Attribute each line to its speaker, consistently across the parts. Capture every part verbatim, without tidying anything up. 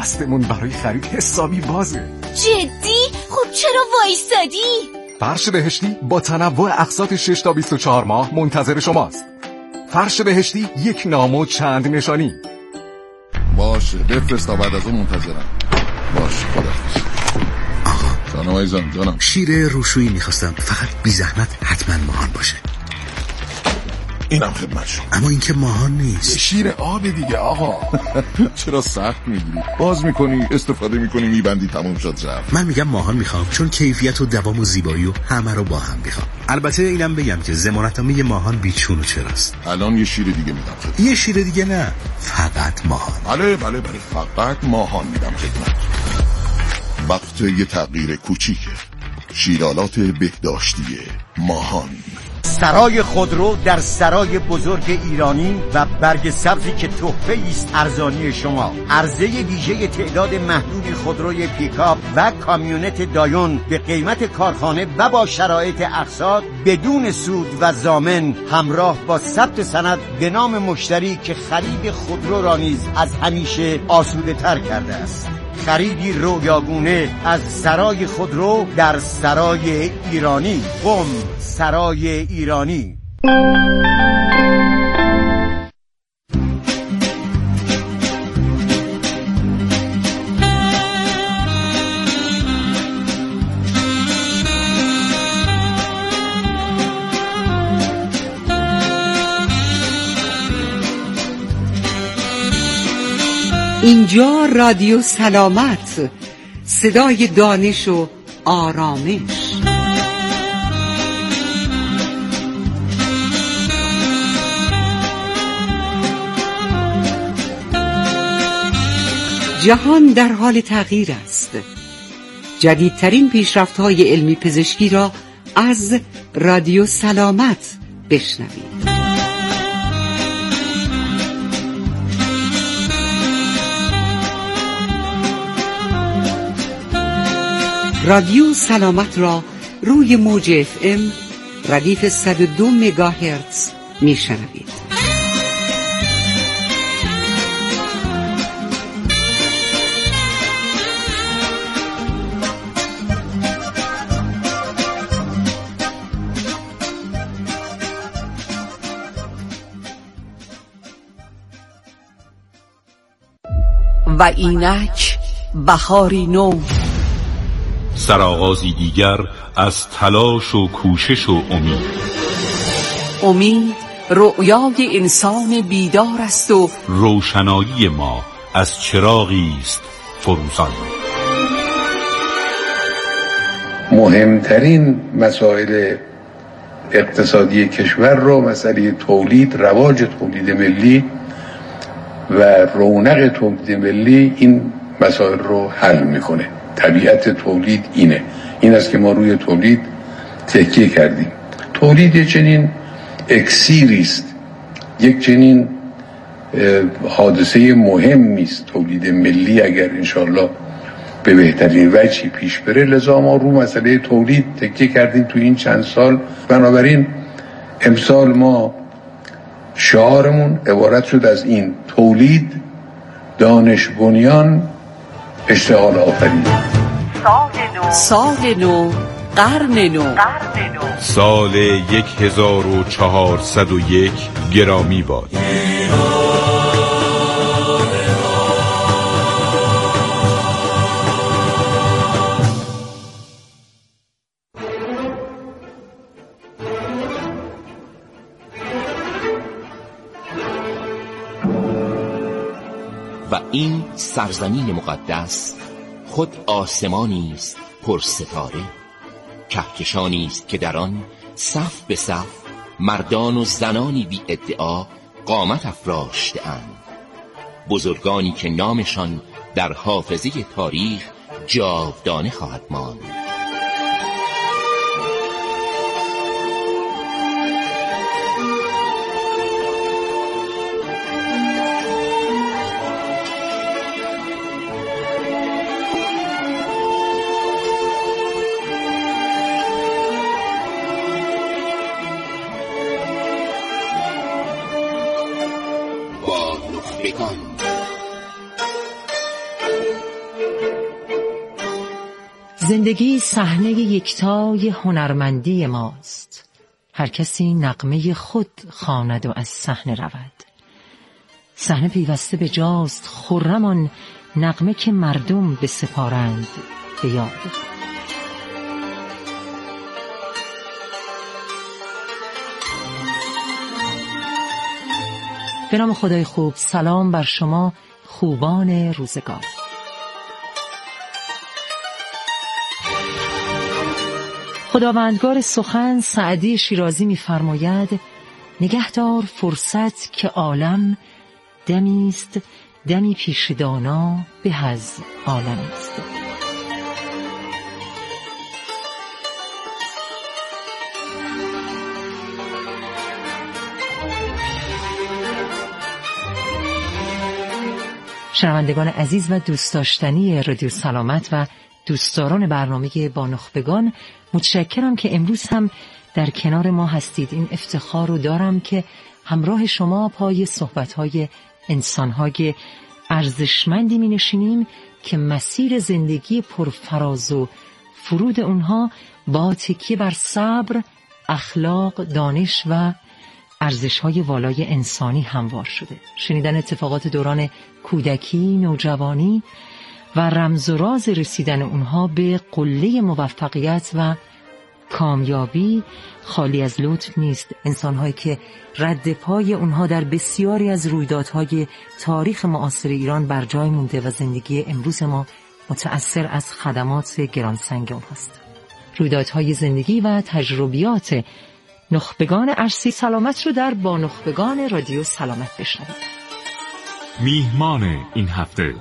Speaker 1: دستمون برای خرید حسابی بازه.
Speaker 2: جدی؟ خب چرا وایستادی؟
Speaker 1: فرش بهشتی با تنوع اقساط شش تا بیست و چهار ماه منتظر شماست. فرش بهشتی، یک نام و چند نشانی.
Speaker 3: باشه بفرست تا بعد از اون منتظرم. باشه خداحافظ.
Speaker 4: آقا
Speaker 3: جانم عزیزم جانم.
Speaker 4: شیر روشویی میخواستم، فقط بی زحمت حتما ماهان باشه.
Speaker 3: اینم خدمت شما.
Speaker 4: اما این که ماهان نیست.
Speaker 3: شیر آب دیگه آقا. چرا سخت میگیری؟ باز میکنی استفاده میکنی میبندی تموم شد رفت.
Speaker 4: من میگم ماهان میخوام، چون کیفیت و دوام و زیبایی و همه رو با هم میخوام. البته اینم بگم که ضمانتنامه ماهان بیچون و چراست.
Speaker 3: الان یه شیر دیگه میدم خدمت.
Speaker 4: یه شیر دیگه نه، فقط ماهان.
Speaker 3: بله بله بله فقط ماهان میدم خدمت. وقت یه تغییر کوچیکه. شیرالات بهداشتی ماهان.
Speaker 5: سرای خودرو در سرای بزرگ ایرانی و برگ سبزی که تحفه است ارزانی شما. عرضه ویژه تعداد محدودی خودروی پیکاپ و کامیونت دایون به قیمت کارخانه و با شرایط اقساط بدون سود و ضامن، همراه با ثبت سند به نام مشتری که خرید خودرو را نیز از همیشه آسوده تر کرده است. خریدی رویاگونه از سرای خودرو در سرای ایرانی. قم سرای ایرانی.
Speaker 6: اینجا رادیو سلامت، صدای دانش و آرامش. جهان در حال تغییر است. جدیدترین پیشرفت‌های علمی پزشکی را از رادیو سلامت بشنوید. رادیو سلامت را روی موج اف ام ردیف صد و دو مگاهرتز میشنوید. و اینک بهاری نو،
Speaker 7: سرآغازی دیگر از تلاش و کوشش و امید.
Speaker 6: امید رؤیای انسان بیدار است و
Speaker 7: روشنایی ما از چراغی است فروزان.
Speaker 8: مهمترین مسائل اقتصادی کشور رو، مسئله تولید، رواج تولید ملی و رونق تولید ملی، این مسائل رو حل میکنه. طبیعت تولید اینه، این است که ما روی تولید تکیه کردیم. تولید چنین اکسیری است، یک چنین حادثه مهمی است تولید ملی، اگر انشالله به بهترین وجهی پیش بره. لذا ما رو مسئله تولید تکیه کردیم تو این چند سال. بنابراین امسال ما شعارمون عبارت شد از این: تولید، دانش بنیان، اشتغال آفرین.
Speaker 6: سال نو، قرن نو،
Speaker 7: سال یک هزار و چهارصد و یک گرامی باد.
Speaker 9: و این سرزمین مقدس خود آسمانی است پر ستاره، کهکشانی است که در آن صف به صف مردان و زنانی بی ادعا قامت افراشته‌اند، بزرگانی که نامشان در حافظه تاریخ جاودانه خواهد ماند.
Speaker 10: زندگی صحنه یکتای هنرمندی ماست. هر کسی نغمه خود خواند و از صحنه رود. صحنه پیوسته به جاست خرمان نغمه که مردم بسپارند به یاد. به نام خدای خوب، سلام بر شما خوبان روزگار. خداوندگار سخن سعدی شیرازی می‌فرماید نگهدار فرصت که عالم دمی است، دمی پیش دانا به از عالم است. شنوندگان عزیز و دوست داشتنی رادیو سلامت و دوستداران برنامه با نخبگان، متشکرم که امروز هم در کنار ما هستید. این افتخار رو دارم که همراه شما پای صحبت‌های انسان‌های ارزشمندی می‌نشینیم که مسیر زندگی پرفراز و فرود اونها با تکیه بر صبر، اخلاق، دانش و ارزش‌های والای انسانی هموار شده. شنیدن اتفاقات دوران کودکی، نوجوانی و رمز و راز رسیدن اونها به قله موفقیت و کامیابی خالی از لطف نیست. انسان‌هایی که رد پای اونها در بسیاری از رویدادهای تاریخ معاصر ایران بر جای مونده و زندگی امروز ما متأثر از خدمات گرانسنگ اونهاست. رویدادهای زندگی و تجربیات نخبگان عرصه سلامت رو در با نخبگان رادیو سلامت بشنوید.
Speaker 7: میهمان این هفته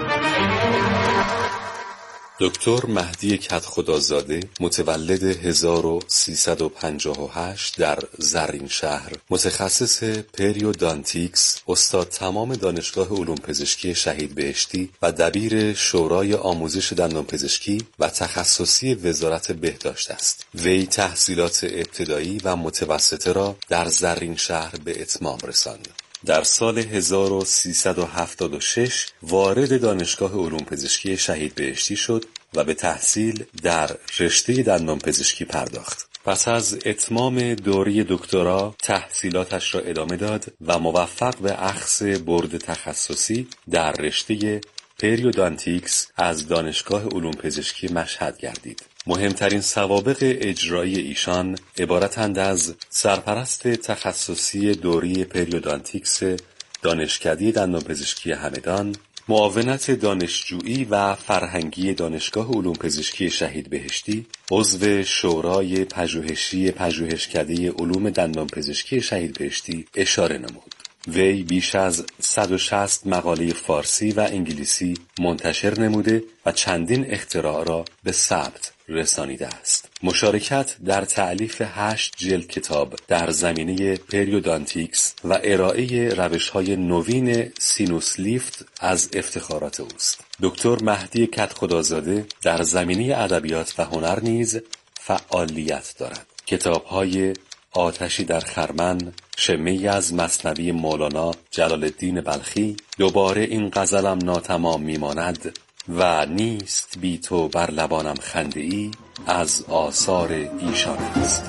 Speaker 11: دکتر مهدی کدخدازاده، متولد هزار و سیصد و پنجاه و هشت در زرین شهر، متخصص پریودانتیکس، استاد تمام دانشگاه علوم پزشکی شهید بهشتی و دبیر شورای آموزش دندانپزشکی و تخصصی وزارت بهداشت است. وی تحصیلات ابتدایی و متوسطه را در زرین شهر به اتمام رساند. در سال هزار و سیصد و هفتاد و شش وارد دانشگاه علوم پزشکی شهید بهشتی شد و به تحصیل در رشته دندانپزشکی پرداخت. پس از اتمام دوره دکترا تحصیلاتش را ادامه داد و موفق به اخذ برد تخصصی در رشته پریودانتیکس از دانشگاه علوم پزشکی مشهد گردید. مهمترین سوابق اجرایی ایشان عبارتند از سرپرست تخصصی دوره پریودانتیکس دانشکده دندانپزشکی همدان، معاونت دانشجویی و فرهنگی دانشگاه علوم پزشکی شهید بهشتی، عضو شورای پژوهشی پژوهشکده علوم دندانپزشکی شهید بهشتی اشاره نمود. وی بیش از صد و شصت مقاله فارسی و انگلیسی منتشر نموده و چندین اختراع را به ثبت رسانیده است. مشارکت در تألیف هشت جلد کتاب در زمینه پریودانتیکس و ارائه روش‌های نوین سینوس لیفت از افتخارات اوست. دکتر مهدی کدخدازاده در زمینه ادبیات و هنر نیز فعالیت دارد. کتاب‌های آتشی در خرمن، شمه‌ای از مثنوی مولانا جلال الدین بلخی، دوباره این غزلم ناتمام میماند و نیست بی تو بر لبانم خنده‌ای از آثار ایشان است.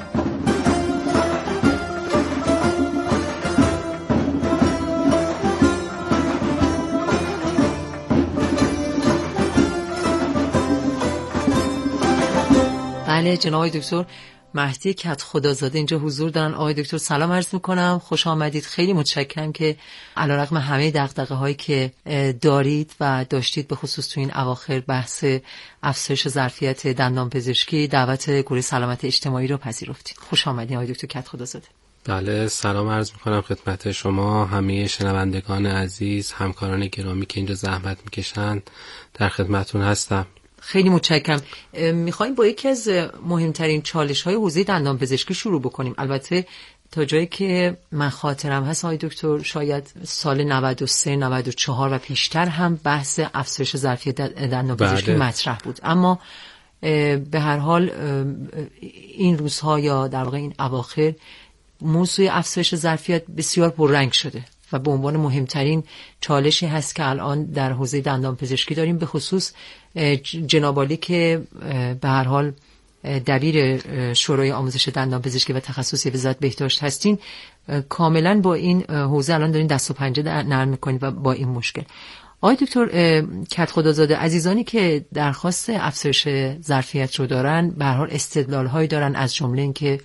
Speaker 10: بله جناب دکتر مهدی کدخدازاده اینجا حضور دارن. آقای دکتر سلام عرض میکنم، خوش آمدید. خیلی متشکرم که علیرغم همه دغدغه هایی که دارید و داشتید به خصوص تو این اواخر بحث افزایش ظرفیت دندانپزشکی، دعوت گروه سلامت اجتماعی رو پذیرفتید. خوش آمدید آقای دکتر کدخدازاده.
Speaker 12: بله سلام عرض میکنم خدمت شما، همه شنوندگان عزیز، همکاران گرامی که اینجا زحمت میکشن، در خدمتون هستم.
Speaker 10: خیلی متشکرم. میخوایم با یکی از مهمترین چالش‌های حوزه دندانپزشکی شروع بکنیم. البته تا جایی که من خاطرم هست آقای دکتر شاید سال نود و سه نود و چهار و پیشتر هم بحث افزایش ظرفیت دندانپزشکی مطرح بود، اما به هر حال این روزها یا در واقع این اواخر موضوع افزایش ظرفیت بسیار پررنگ شده و به عنوان مهمترین چالشی هست که الان در حوزه دندانپزشکی داریم، به خصوص جناب عالی که به هر حال دبیر شورای آموزش دندانپزشکی و تخصصی وزارت بهداشت هستین، کاملا با این حوزه الان دارین دست و پنجه نرم میکنید و با این مشکل. آقای دکتر کدخدازاده، عزیزانی که درخواست افزایش ظرفیت رو دارن به هر حال استدلال‌هایی دارن، از جمله اینکه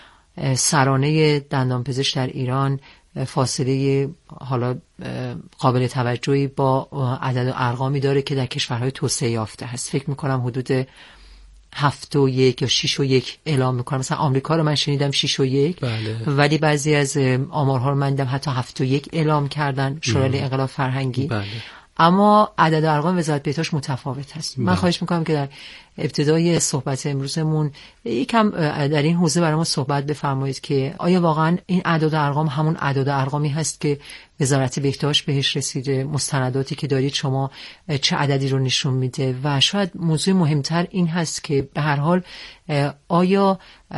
Speaker 10: سرانه دندانپزشک در ایران فاصله حالا قابل توجهی با عدد و ارقامی داره که در کشورهای توسعه یافته هست. فکر میکنم حدود هفت و یک یا شیش و یک اعلام میکنم. مثلا آمریکا رو من شنیدم شیش و یک، بله. ولی بعضی از آمارها رو من دیدم حتی هفت و یک اعلام کردن شورای انقلاب فرهنگی، بله. اما عدد و ارقام وزارت بهداشت متفاوت هست. من خواهش میکنم که در ابتدای صحبت امروزمون یکم در این حوزه برای ما صحبت بفرمایید که آیا واقعا این اعداد و ارقام همون اعداد و ارقامی هست که وزارت بهداشت بهش رسیده، مستنداتی که دارید شما چه عددی رو نشون میده، و شاید موضوع مهمتر این هست که به هر حال آیا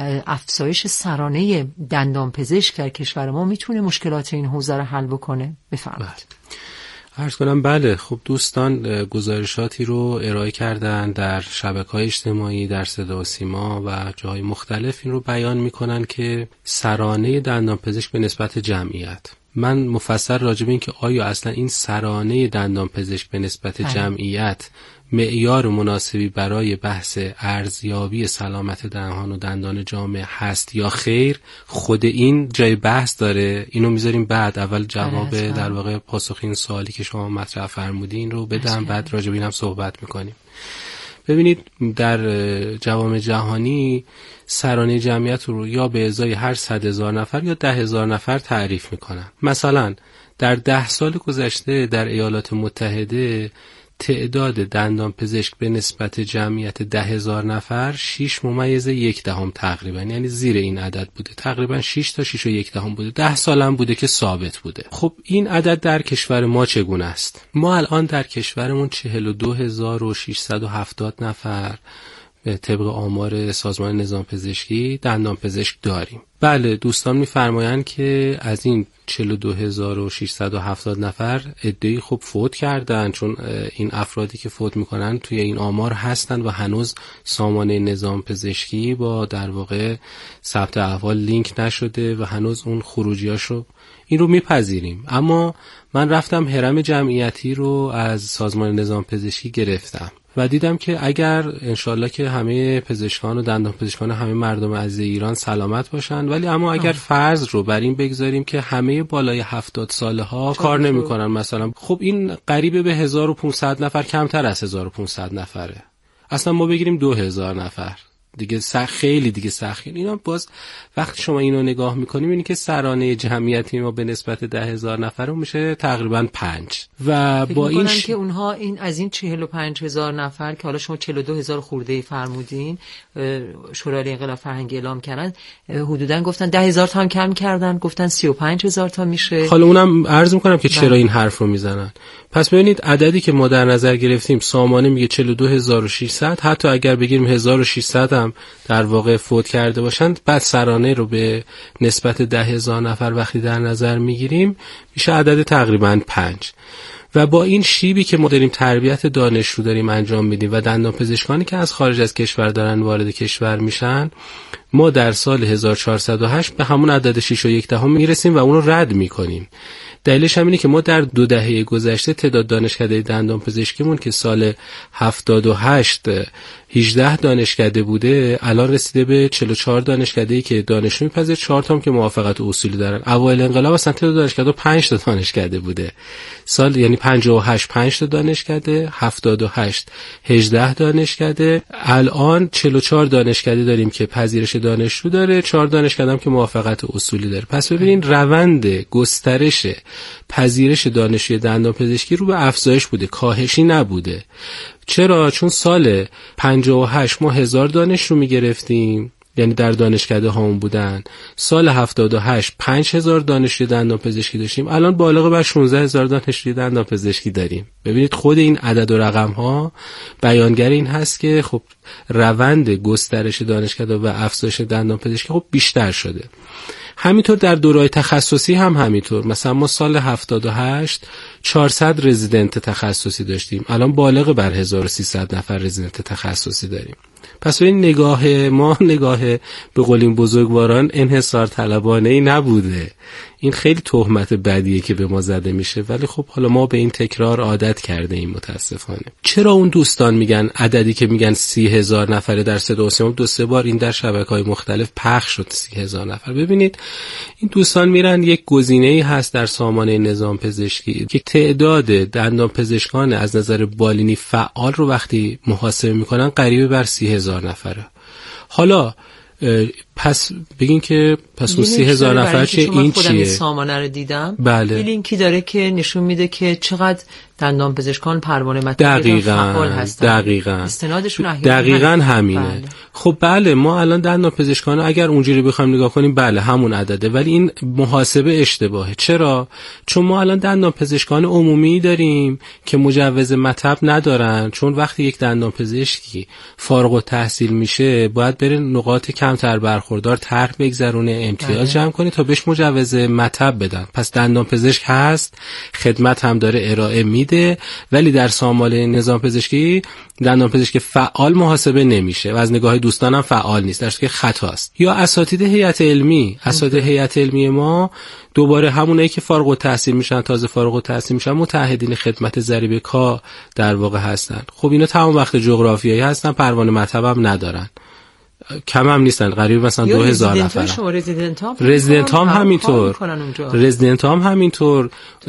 Speaker 10: افزایش سرانه دندانپزشک در کشور ما میتونه مشکلات این حوزه رو حل بکنه؟ بفرمایید.
Speaker 12: عرض کنم بله. خب دوستان گزارشاتی رو ارائه کردن در شبکه‌های اجتماعی، در صدا و سیما و جاهای مختلف این رو بیان میکنن که سرانه دندانپزشک به نسبت جمعیت. من مفصل راجع به این که آیا اصلا این سرانه دندانپزشک به نسبت جمعیت معیار مناسبی برای بحث ارزیابی سلامت دهان و دندان جامعه هست یا خیر، خود این جای بحث داره. اینو میذاریم بعد، اول جواب در واقع پاسخ این سوالی که شما مطرح فرمودین رو بدم، بعد راجع به اینم صحبت میکنیم. ببینید در جوامع جهانی سرانه جمعیت رو یا به ازای هر صد هزار نفر یا ده هزار نفر تعریف میکنن. مثلا در ده سال گذشته در ایالات متحده تعداد دندانپزشک به نسبت جمعیت ده هزار نفر شش ممیز یک دهم تقریبا، یعنی زیر این عدد بوده، تقریبا شش تا شش و یک دهم بوده. ده سال هم بوده که ثابت بوده. خب این عدد در کشور ما چگونه است؟ ما الان در کشورمون چهل و دو هزار و ششصد و هفتاد نفر به طبق آمار سازمان نظام پزشکی دندانپزشک داریم. بله، دوستان می‌فرمایند که از این چهل و دو هزار و ششصد و هفتاد نفر عده‌ای خب فوت کردن، چون این افرادی که فوت میکنن توی این آمار هستن و هنوز سامانه نظام پزشکی با در واقع ثبت احوال لینک نشده و هنوز اون خروجیاشو این رو میپذیریم. اما من رفتم هرم جمعیتی رو از سازمان نظام پزشکی گرفتم و دیدم که اگر انشالله که همه پزشکان و دندان پزشکان همه مردم عزیز ایران سلامت باشن، ولی اما اگر فرض رو بر این بگذاریم که همه بالای هفتاد ساله ها کار نمی کنن مثلا، خب این قریبه به هزار و پانصد نفر، کمتر از هزار و پانصد نفره. اصلا ما بگیریم دو هزار نفر دیگه سخت، خیلی دیگه سخت. اینا باز وقتی شما اینو نگاه میکنیم اینی که سرانه جمعیتی ما به نسبت ده هزار نفر میشه تقریبا پنج و با این ش...
Speaker 10: که اونها این از این چهل و پنج هزار نفر که حالا شما چهل و دو هزار خورده فرمودین شورای انقلاب فرهنگی اعلام کردن، حدوداً گفتن ده هزار تا هم کم کردن، گفتن سی و پنج هزار تا میشه.
Speaker 12: حالا اونم عرض میکنم که چرا این حرف رو میزنن. پس ببینید عددی که ما در نظر گرفتیم سامانه میگه چهل و دو هزار و ششصد، حتی اگر بگیریم هزار و ششصد هم در واقع فوت کرده باشند، بعد سرانه رو به نسبت ده هزار نفر وقتی در نظر میگیریم میشه عدد تقریبا پنج. و با این شیبی که ما داریم تربیت دانشجو داریم انجام میدیم و دندانپزشکانی که از خارج از کشور دارن وارد کشور میشن، ما در سال هزار و چهارصد و هشت به همون عدد شش و یک دهم میرسیم و اون رو رد میکنیم. دلیلش هم اینه که ما در دو دهه گذشته تعداد دانشکده دندانپزشکیمون که سال هفتاد و هشت هجده دانشکده بوده، الان رسیده به چهل و چهار دانشکده‌ای که دانشجو میپذیره، چهار تا هم که موافقت اصولی دارن. اوایل انقلاب اصلا تعداد دانشکده پنج تا دانشکده بوده. سال یعنی پنجاه و هشت پنج تا دانشکده، هفتاد و هشت هجده دانشکده، الان چهل و چهار دانشکده داریم که پذیرش دانشجو داره، چهار دانشکده هم که موافقت اصولی داره. پس ببینید روند گسترش پذیرش دانشجوی دندانپزشکی رو به افزایش بوده، کاهشی نبوده. چرا؟ چون سال پنجاه و هشت ما هزار دانشجو میگرفتیم، یعنی در دانشکده هامون بودن. سال هفتاد و هشت پنج هزار دانشجوی دندانپزشکی داشتیم، الان بالغ بر شانزده هزار دانشجوی دندانپزشکی داریم. ببینید خود این عدد و رقم ها بیانگر این هست که خب روند گسترش دانشکده و افزایش دندانپزشکی خب بیشتر شده. همینطور در دوره‌های تخصصی هم همینطور. مثلا ما سال هفتاد و هشت چهارصد رزیدنت تخصصی داشتیم، الان بالغ بر هزار و سیصد نفر رزیدنت تخصصی داریم. پس این نگاه ما نگاه به قول این بزرگواران انحصار طلبانه ای نبوده. این خیلی تهمت بدیه که به ما زده میشه، ولی خب حالا ما به این تکرار عادت کرده ایم متاسفانه. چرا اون دوستان میگن عددی که میگن سی هزار نفره در صدا و سیما، دو سه بار این در شبکه‌های مختلف پخش شد سی هزار نفر. ببینید این دوستان میرن یک گزینه‌ای هست در سامانه نظام پزشکی که تعداد دندان پزشکان از نظر بالینی فعال رو وقتی محاسبه میکنن قریب بر سی هزار نفره. حالا پس بگین که پس اون سی هزار نفر چیه؟ این
Speaker 10: چیه؟
Speaker 12: خودم این
Speaker 10: سامانه رو دیدم.
Speaker 12: بله.
Speaker 10: این لینکی داره که نشون میده که چقدر دندان پزشکان پروانه مطبوع فعال هستن.
Speaker 12: دقیقاً.
Speaker 10: استنادشون احیانا
Speaker 12: دقیقاً همینه.
Speaker 10: بله.
Speaker 12: خب بله، ما الان دندان پزشکان اگر اونجوری بخوایم نگاه کنیم بله همون عدده، ولی این محاسبه اشتباهه. چرا؟ چون ما الان دندان پزشکان عمومی داریم که مجوز مطب ندارن، چون وقتی یک دندان پزشکی فارغ التحصیل میشه باید بره نقاط کمتر برخوردار طرح بگذرونه، امتیاز جمع کنه تا بهش مجوز مطب بدن. پس دندان پزشک هست، خدمت هم داره ارائه میده، ولی در سامانه نظام پزشکی دندان پزشک فعال محاسبه نمیشه و از نگاه دوستانم فعال نیست، در صورتی که خطاست. یا اساتید هیئت علمی، اساتید هیئت علمی ما دوباره همونایی که فارغ التحصیل میشن، تازه فارغ التحصیل میشن، متعهدین خدمت ضریب کا در واقع هستن. خب اینا تمام وقت جغرافیایی هستن، پروانه مطب هم ندارن، کم هم نیستن، قریب مثلا دو هزار نفر. رزیدنت هم همینطور، رزیدنت هم همینطور،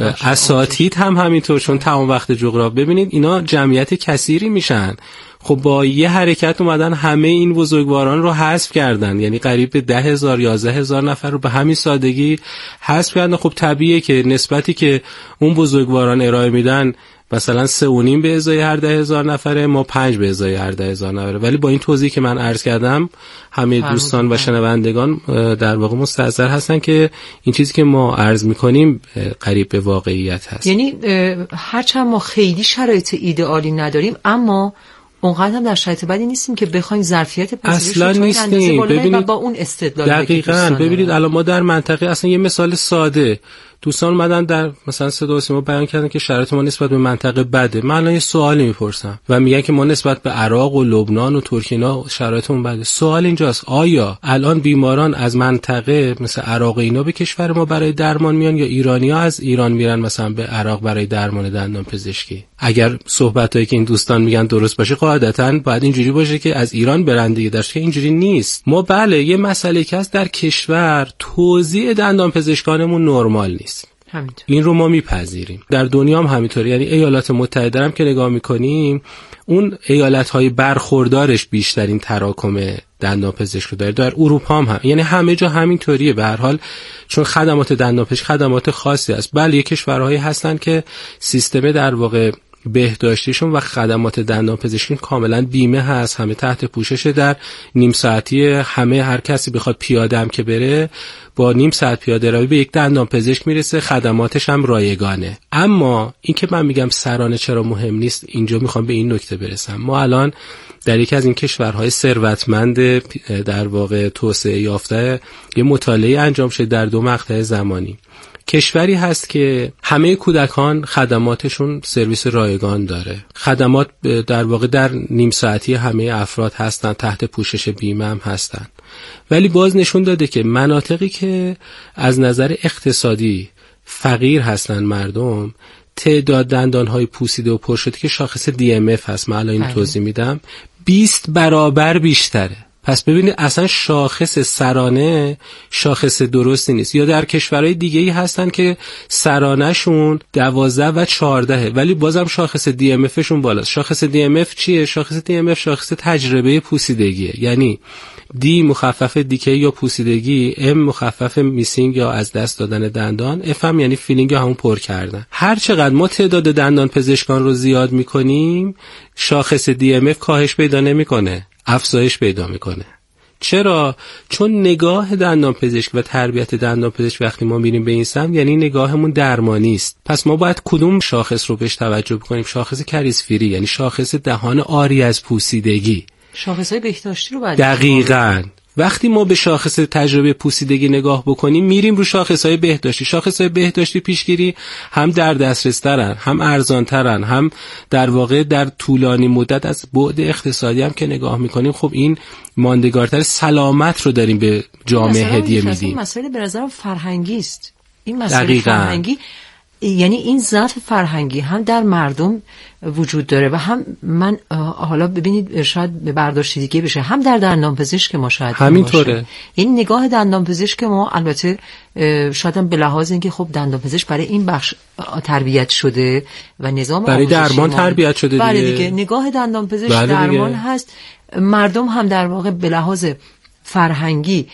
Speaker 12: اساتید هم همینطور، چون تمام وقت جغرافی. ببینید اینا جمعیت کثیری میشن. خب با یه حرکت اومدن همه این بزرگواران رو حذف کردن، یعنی قریب به ده هزار یازده هزار نفر رو به همین سادگی حذف کردن. خب طبیعیه که نسبتی که اون بزرگواران ارائه میدن مثلا سه و نیم به ازای هر ده هزار نفره، ما پنج به ازای هر ده هزار نفره. ولی با این توضیحی که من عرض کردم همه دوستان و شنوندگان در واقع مستحضر هستن که این چیزی که ما عرض میکنیم قریب به واقعیت هست.
Speaker 10: یعنی هرچند ما خیلی شرایط ایدئالی نداریم، اما اونقدر هم در شرایط بدی نیستیم که بخوایم ظرفیت پذیرش رو تا این اندازه بالا ببینید و با اون استدلال
Speaker 12: دقیقاً. ببینید الان ما در منطقه، اصلا یه مثال ساده، دوستان اومدن در مثلا صدا و سیما بیان کردن که شرایط ما نسبت به منطقه بده. من الان یه سوالی میپرسم و میگن که ما نسبت به عراق و لبنان و ترکیه شرایطمون بده. سوال اینجاست آیا الان بیماران از منطقه مثل عراق اینا به کشور ما برای درمان میان یا ایرانی‌ها از ایران میرن مثلا به عراق برای درمان دندان پزشکی؟ اگر صحبتایی که این دوستان میگن درست باشه قاعدتاً باید اینجوری باشه که از ایران برن دیگه، درش که اینجوری نیست. ما بله یه مسئله که هست در کشور توزیع دندان پزشکانمون نرمال نیست. همینطور. این رو ما میپذیریم. در دنیا هم همینطوره. یعنی ایالات متحده هم که نگاه میکنیم اون ایالت‌های برخوردارش بیشترین تراکم دندان پزشک رو داره. در اروپا هم, هم یعنی همه جا همینطوریه به هر حال، چون خدمات دندان پزشک خدمات خاصی است. بله کشورهایی هستن که سیستم در واقع بهداشتیشون و خدمات دندان پزشکی کاملا بیمه هست، همه تحت پوشش، در نیم ساعتی همه هر کسی بخواد پیاده هم که بره با نیم ساعت پیاده روی به یک دندان پزشک میرسه، خدماتش هم رایگانه. اما این که من میگم سرانه چرا مهم نیست، اینجا میخوام به این نکته برسم. ما الان در یکی از این کشورهای ثروتمند در واقع توسعه یافته یه مطالعه انجام شده در دو مقطع زمانی. کشوری هست که همه کودکان خدماتشون سرویس رایگان داره، خدمات در واقع در نیم ساعتی همه افراد هستن، تحت پوشش بیمه هم هستن. ولی باز نشون داده که مناطقی که از نظر اقتصادی فقیر هستن مردم، تعداد دندانهای پوسیده و پر شده که شاخص دی ام اف هست، من الان توضیح میدم، بیست برابر بیشتره. پس ببینید اصلا شاخص سرانه شاخص درستی نیست. یا در کشورهای دیگه‌ای هستن که سرانه‌شون دوازده و چهارده ولی بازم شاخص دی ام اف شون بالاست. شاخص دی ام اف چیه؟ شاخص دی ام اف شاخص تجربه پوسیدگیه. یعنی دی مخفف دیکه یا پوسیدگی، ام مخفف میسینگ یا از دست دادن دندان، اف هم یعنی فیلینگ یا همون پر کردن. هر چقدر ما تعداد دندان پزشکان رو زیاد میکنیم شاخص دی ام اف کاهش پیدا نمیکنه، افزایش پیدا میکنه. چرا؟ چون نگاه دندان پزشک و تربیت دندان پزشک وقتی ما میریم به این سمت یعنی نگاهمون درمانی است. پس ما باید کدوم شاخص رو بهش توجه بکنیم؟ شاخص کریزفری، یعنی شاخص دهان آری از پوسیدگی.
Speaker 10: شاخصهای بهداشتی رو باید
Speaker 12: دقیقاً وقتی ما به شاخص تجربه پوسیدگی نگاه بکنیم میریم رو شاخص‌های بهداشتی. شاخص‌های بهداشتی پیشگیری هم در دسترس ترن، هم ارزان ترن، هم در واقع در طولانی مدت از بعد اقتصادی هم که نگاه میکنیم خب این ماندگارتر سلامت رو داریم به جامعه هدیه میدیم.
Speaker 10: این مسئله به نظرم فرهنگی است. این مسئله فرهنگی، یعنی این ضعف فرهنگی هم در مردم وجود داره و هم من حالا ببینید شاید به برداشت دیگه بشه، هم در دندانپزشک ما شاید
Speaker 12: همینطوره.
Speaker 10: این نگاه دندانپزشک ما البته شاید هم به لحاظ اینکه خب دندانپزشک برای این بخش تربیت شده و نظام
Speaker 12: برای درمان تربیت شده دیگه.
Speaker 10: بله دیگه نگاه دندانپزشک درمان دیگه. هست. مردم هم در واقع به لحاظ فرهنگی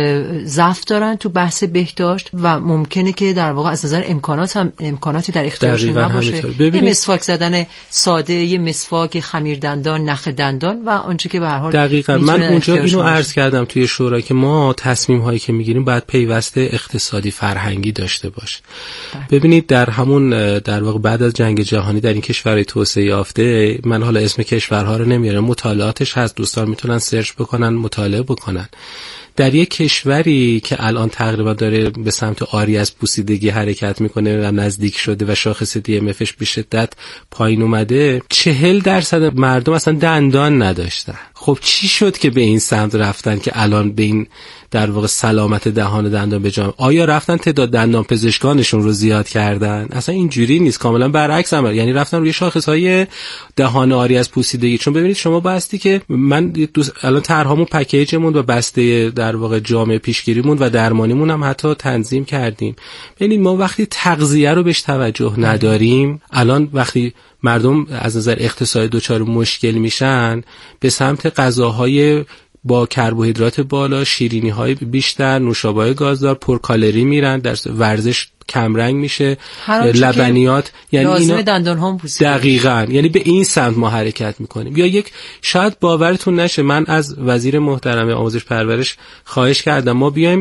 Speaker 10: ضعف دارن تو بحث بهداشت و ممکنه که در واقع از نظر امکانات هم امکاناتی در اختیارشون نباشه. یه مسواک زدن ساده، یه مسواک خمیر دندان، نخ دندان و آنچه که به هر حال
Speaker 12: دقیقاً من اونجا اینو عرض کردم توی شورا که ما تصمیم هایی که میگیریم باید پیوسته اقتصادی فرهنگی داشته باشه. ببینید در همون در واقع بعد از جنگ جهانی در این کشورهای توسعه یافته، من حالا اسم کشورها رو نمیارم، مطالعاتش هست، دوستان میتونن سرچ بکنن مطالعه بکنن. در یک کشوری که الان تقریبا داره به سمت آری از پوسیدگی حرکت میکنه و نزدیک شده و شاخص دی ام افش به شدت پایین اومده، چهل درصد مردم اصلا دندان نداشتن. خب چی شد که به این سمت رفتن که الان به این در واقع سلامت دهان و دندان به جامعه؟ آیا رفتن تعداد دندان پزشکانشون رو زیاد کردن؟ اصلا اینجوری نیست، کاملا برعکس عمل. یعنی رفتن روی شاخص‌های دهان آری از پوسیدگی. چون ببینید شما باستی که من الان طرحمون پکیجمون و بسته در واقع جامعه پیشگیریمون و درمانیمون هم حتی تنظیم کردیم. ببینید ما وقتی تغذیه رو بهش توجه نداریم، الان وقتی مردم از نظر اقتصادی دچار مشکل میشن به سمت غذاهای با کربوهیدرات بالا، شیرینی‌های بیشتر، نوشابه‌های گازدار، پرکالری میرن، در ورزش کمرنگ میشه، لبنیات، یعنی اینا
Speaker 10: دندان هم پوسیده.
Speaker 12: دقیقاً، یعنی به این سمت ما حرکت میکنیم. یا یک شاید باورتون نشه، من از وزیر محترم آموزش پرورش خواهش کردم ما بیایم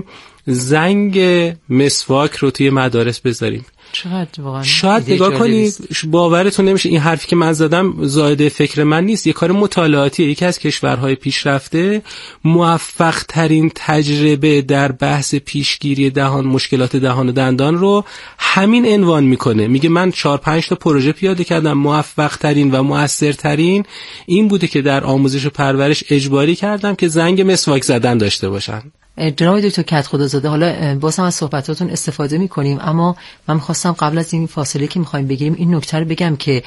Speaker 12: زنگ مسواک رو توی مدارس بذاریم.
Speaker 10: چقدر واقعا
Speaker 12: شاید نگاه کنید باورتون نمیشه این حرفی که من زدم زائده فکر من نیست، یه کار مطالعاتیه. یکی از کشورهای پیشرفته موفق ترین تجربه در بحث پیشگیری دهان، مشکلات دهان و دندان رو همین عنوان میکنه. میگه من چهار پنج تا پروژه پیاده کردم، موفق ترین و مؤثرترین این بوده که در آموزش و پرورش اجباری کردم که زنگ مسواک زدن داشته باشن.
Speaker 10: جناب دکتر کدخدازاده، حالا باز هم از صحبتاتون استفاده می‌کنیم، اما من می‌خواستم قبل از این فاصله که می‌خوایم بگیریم این نکته رو بگم که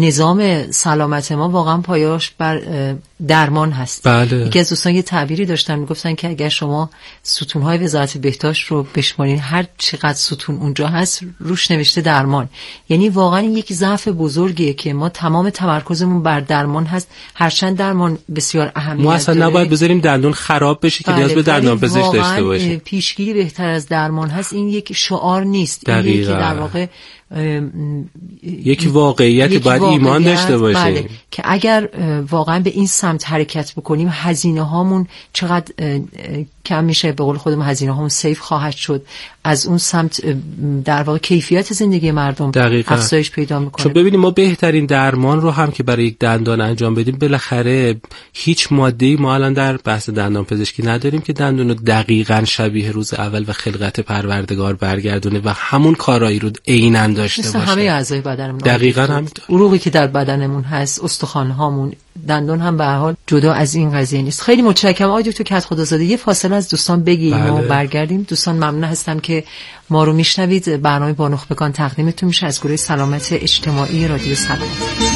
Speaker 10: نظام سلامت ما واقعا پایه‌اش بر درمان هست.
Speaker 12: بله.
Speaker 10: یکی از دوستان یه تعبیری داشتن، میگفتن که اگر شما ستون‌های وزارت بهداشت رو بشمارین، هر چقدر ستون اونجا هست روش نوشته درمان. یعنی واقعا این یک ضعف بزرگیه که ما تمام تمرکزمون بر درمان هست، هرچند درمان بسیار اهمیت داره.
Speaker 12: ما اصلا نباید بذاریم دندون خراب بشه که نیاز به دندان پزشک داشته باشه.
Speaker 10: پیشگیری بهتر از درمان هست، این یک شعار نیست، این یک در واقع
Speaker 12: یک واقعیت یک باید واقعیت ایمان داشته باشه.
Speaker 10: بله. که اگر واقعا به این سمت حرکت بکنیم هزینه هامون چقدر کم میشه، به قول خودمون هزینه هامون سیف خواهد شد، از اون سمت در واقع کیفیت زندگی مردم افزایش پیدا میکنه.
Speaker 12: چون ببینیم ما بهترین درمان رو هم که برای یک دندان انجام بدیم، بالاخره هیچ ماده‌ای ما الان در بحث دندان پزشکی نداریم که دندون رو دقیقاً شبیه روز اول و خلقت پروردگار برگردونه و همون کارایی رو عیناً داشته باشه.
Speaker 10: مثل همه اعضای بدنمون
Speaker 12: دقیقاً همینطور.
Speaker 10: عروقی که در بدنمون هست، استخوان‌هامون، دندون هم به هر حال جدا از این قضیه نیست. خیلی متشکرم آقای دکتر کدخدازاده. یه فاصله از دوستان بگیریم بله. و برگردیم. دوستان ممنون هستم که ما رو میشنوید. برنامه با نخبگان تقدیمتون میشه از گروه سلامت اجتماعی رادیو سلامت.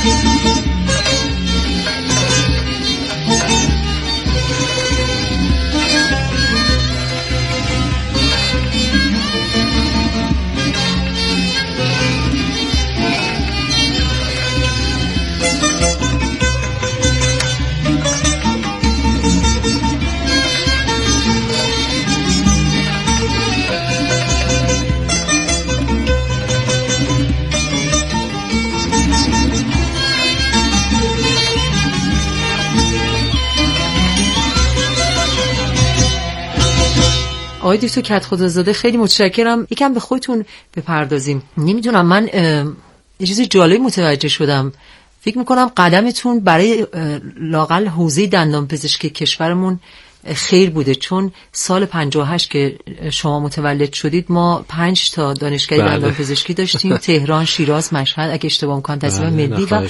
Speaker 10: آقای دکتر کدخدازاده خیلی متشکرم. یکم به خودتون بپردازیم. نمیدونم، من یه چیز جالب متوجه شدم. فکر میکنم قدمتون برای لاقل حوزه دندان پزشکی کشورمون خیر بوده، چون سال پنجاه و هشت که شما متولد شدید ما پنج تا دانشگاه
Speaker 12: بله.
Speaker 10: دندان پزشکی داشتیم تهران، شیراز، مشهد، اگه اشتباه می‌کنم تصمیم
Speaker 12: بله.
Speaker 10: ملی و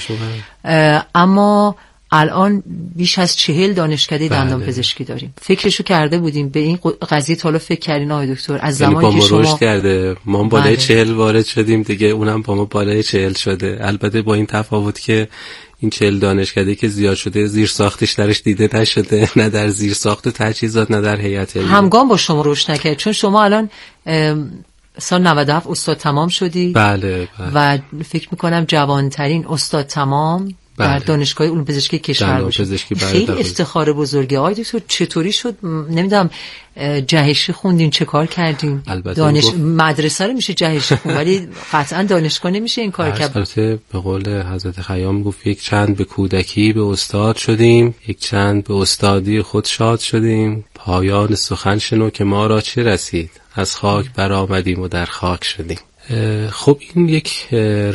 Speaker 10: اما الان بیش از چهل دانشکده بله. دندان پزشکی داریم. فکرشو کرده بودیم به این قضیه، تا حالا فکر کردین آقای دکتر؟ از زمانی که شما
Speaker 12: کرده ما بالای بله. چهل وارد شدیم دیگه، اونم با ما بالای چهل شده، البته با این تفاوت که این چهل دانشکده که زیاد شده زیر ساختش درش دیده نشده، نه در زیر ساخت و تجهیزات نه در هیئت علمی. همگام
Speaker 10: با شما رشد نکرد، چون شما الان سال نود و هفت استاد تمام شدی.
Speaker 12: بله, بله.
Speaker 10: و فکر میکنم جوانترین استاد تمام بله. در دانشگاه علوم پزشکی کشور باشید. خیلی افتخار بزرگی. آقای دکتر چطوری شد؟ نمیدونم جهشی خوندین، چه کار کردین؟ دانش گفت... مدرسه رو میشه جهشی خوند ولی قطعا دانشگاه نمیشه این کار کرد.
Speaker 12: البته به قول حضرت خیام گفت یک چند به کودکی به استاد شدیم، یک چند به استادی خود شاد شدیم، پایان سخن شنو که ما را چه رسید، از خاک برآمدیم و در خاک شدیم. خب این یک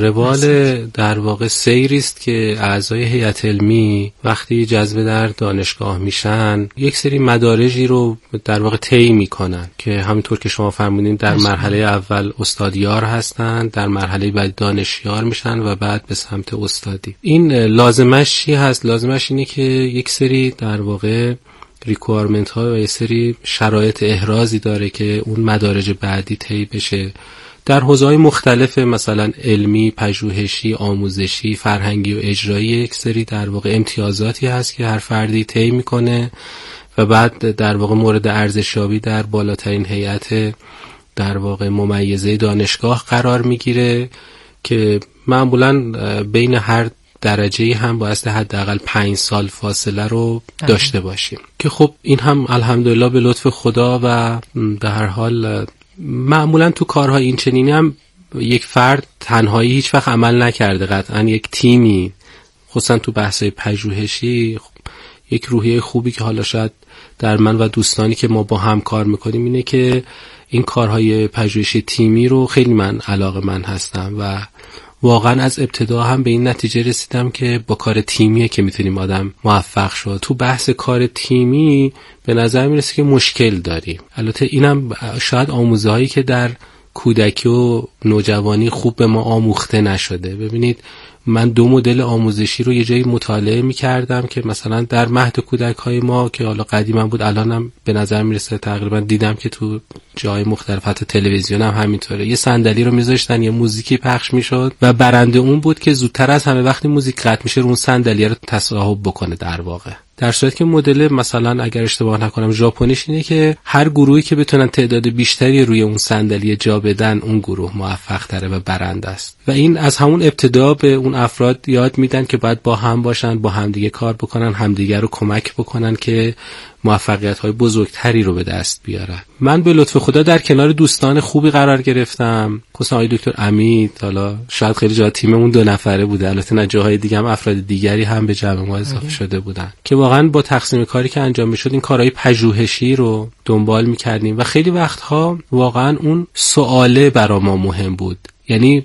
Speaker 12: روال در واقع سیری است که اعضای هیئت علمی وقتی جذب در دانشگاه میشن یک سری مدارجی رو در واقع طی میکنن که همونطور که شما فرمودین در مرحله اول استادیار هستن، در مرحله بعد دانشیار میشن و بعد به سمت استادی. این لازمش چی هست؟ لازمش اینه که یک سری در واقع ریکوایرمنت ها و یک سری شرایط احرازی داره که اون مدارج بعدی طی بشه در حوزه‌های مختلف، مثلا علمی، پژوهشی، آموزشی، فرهنگی و اجرایی. یک سری در واقع امتیازاتی هست که هر فردی طی میکنه و بعد در واقع مورد ارزشیابی در بالاترین هیئت در واقع ممیزه دانشگاه قرار میگیره که معمولاً بین هر درجه‌ای هم باید حداقل پنج سال فاصله رو داشته باشیم که خب این هم الحمدلله به لطف خدا و به هر حال معمولا تو کارهای این چنینی هم یک فرد تنهایی هیچ وقت عمل نکرده، قطعا یک تیمی، خصوصا تو بحث‌های پژوهشی یک روحیه خوبی که حالا شاید در من و دوستانی که ما با هم کار میکنیم اینه که این کارهای پژوهشی تیمی رو خیلی من علاقه من هستم و واقعا از ابتدا هم به این نتیجه رسیدم که با کار تیمیه که میتونیم آدم موفق شد. تو بحث کار تیمی به نظر میرسه که مشکل داریم. البته اینم شاید آموزه هایی که در کودکی و نوجوانی خوب به ما آموخته نشده. ببینید من دو مدل آموزشی رو یه جایی مطالعه می‌کردم که مثلا در مهد کودک‌های ما که حالا قدیما بود الانم به نظر میرسه تقریبا دیدم که تو جای مختلف حتی تلویزیون هم همینطوره، یه صندلی رو می‌ذاشتن یه موزیکی پخش می‌شد و برنده اون بود که زودتر از همه وقتی موزیک قطع میشه رو اون صندلی رو تصاحب بکنه در واقع. در صورتی که مدل مثلا اگر اشتباه نکنم ژاپنیش اینه که هر گروهی که بتونن تعداد بیشتری روی اون صندلی جا بدن اون گروه موفق تره و برنده است و این از همون ابتدا به اون افراد یاد میدن که باید با هم باشن، با همدیگه کار بکنن، همدیگه رو کمک بکنن که موفقیت‌های بزرگتری رو به دست بیارن. من به لطف خدا در کنار دوستان خوبی قرار گرفتم، خصوصا آقای دکتر امید، حالا شاید خیلی جا تیممون دو نفره بوده، البته نه جاهای دیگه هم افراد دیگری هم به جمع ما اضافه شده بودن که واقعا با تقسیم کاری که انجام میشد این کارهای پژوهشی رو دنبال می‌کردیم و خیلی وقتها واقعا اون سواله برای ما مهم بود، یعنی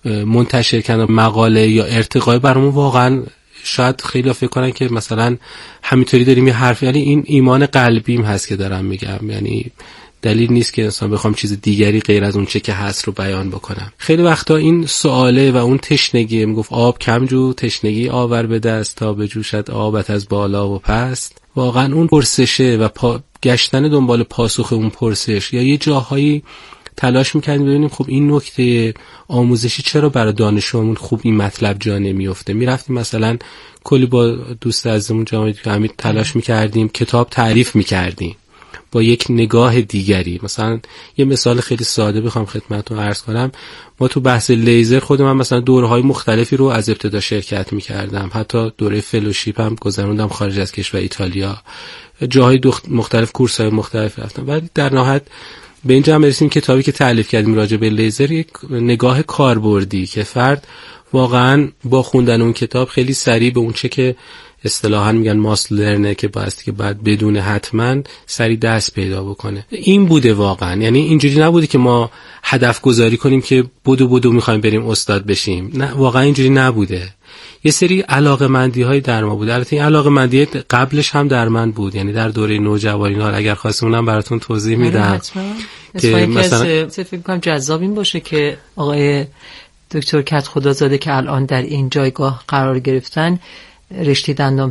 Speaker 12: منتشر کردن مقاله یا ارتقای برامون واقعا شاید خیلی فکر کنن که مثلا همینطوری داریم یه حرف، یعنی این ایمان قلبیم هست که دارم میگم، یعنی دلیل نیست که انسان بخوام چیز دیگری غیر از اون چه که هست رو بیان بکنم. خیلی وقتا این سواله و اون تشنگی، میگفت آب کم جو تشنگی آور به دست تا بجوشد آبت از بالا و پست، واقعا اون پرسشه و پا... گشتن دنبال پاسخ اون پرسش یا یه جاهایی تلاش می‌کردیم ببینیم خب این نکته آموزشی چرا برای دانشجومون خوب این مطلب جا نمی‌افته. می‌رفتیم مثلا کلی با دوست عزیزمون جامعه فهمید تلاش می‌کردیم کتاب تعریف می‌کردیم با یک نگاه دیگری. مثلا یه مثال خیلی ساده بخوام خدمتتون عرض کنم، ما تو بحث لیزر خود من مثلا دوره‌های مختلفی رو از ابتدا شرکت می‌کردم، حتی دوره فلوشیپ هم گذروندم خارج از کشور ایتالیا، جاهای مختلف کورس‌های مختلف رفتم. ولی در نهایت به اینجا هم رسیدیم کتابی که تألیف کردیم راجع به لیزر یک نگاه کاربردی که فرد واقعا با خوندن اون کتاب خیلی سریع به اون چه که اصطلاحاً میگن ماست لرنه که بایستی که بعد بدون حتما سریع دست پیدا بکنه. این بوده واقعا، یعنی اینجوری نبوده که ما هدف گذاری کنیم که بدو بدو میخوایم بریم استاد بشیم، نه واقعا اینجوری نبوده. یه سری علاقه‌مندی های در ما بود. البته این علاقه‌مندی قبلش هم در من بود، یعنی در دوره نوجوانی ها اگر خواستونم براتون توضیح میدم
Speaker 10: که مثلا فکر کنم جذاب این باشه که آقای دکتر کدخدازاده که الان در این جایگاه قرار گرفتن رشته دندان